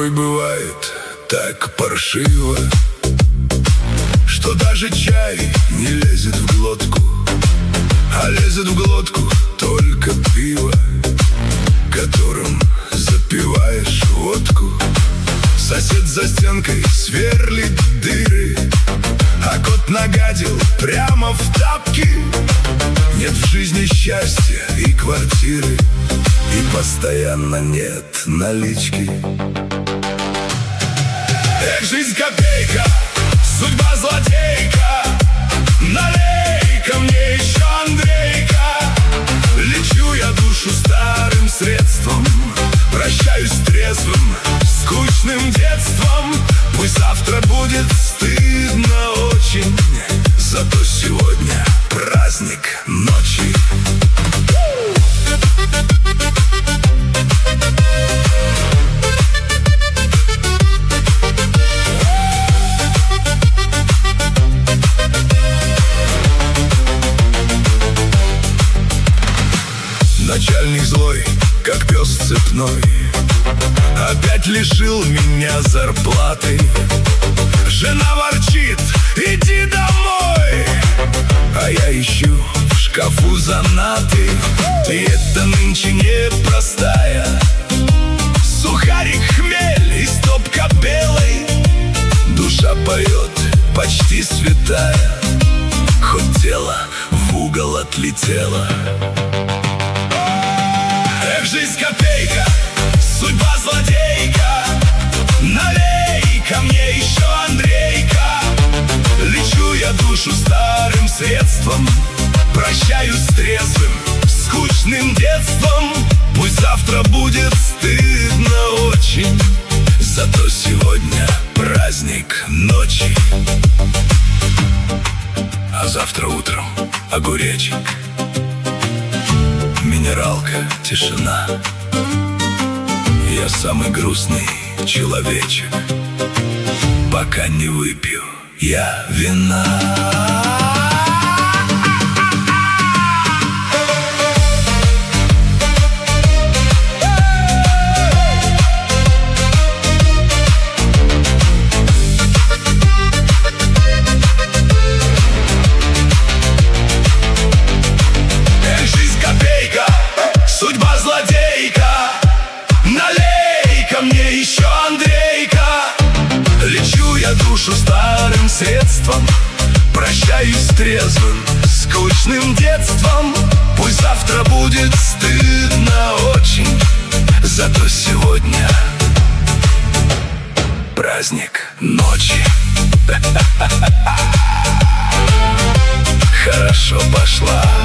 Порой бывает так паршиво, что даже чай не лезет в глотку, а лезет в глотку только пиво, которым запиваешь водку. Сосед за стенкой сверлит дыры, а кот нагадил прямо в тапки. Нет в жизни счастья и квартиры, и постоянно нет налички. Эх, жизнь копейка, судьба злодейка, налей-ка мне еще Андрейка. Лечу я душу старым средством, прощаюсь с трезвым, скучным детством. Пусть завтра будет стыдно очень, зато сегодня праздник ночи. Начальник злой, как пес цепной, опять лишил меня зарплаты. Жена ворчит: иди домой. А я ищу в шкафу занаты, и это нынче непростая. Сухарик, хмель и стопка белой. Душа поет почти святая, хоть тело в угол отлетело. Эх, жизнь копейка, судьба злодейка, налей-ка мне еще Андрейка. Лечу я душу старым средством, прощаюсь с трезвым, скучным детством. Пусть завтра будет стыдно очень, зато сегодня праздник ночи. А завтра утром огуречек, минералка, тишина. Я самый грустный человечек, пока не выпью я вина. Судьба злодейка, налей-ка мне еще Андрейка. Лечу я душу старым средством, прощаюсь с трезвым, скучным детством. Пусть завтра будет стыдно очень, зато сегодня праздник ночи. Хорошо пошла.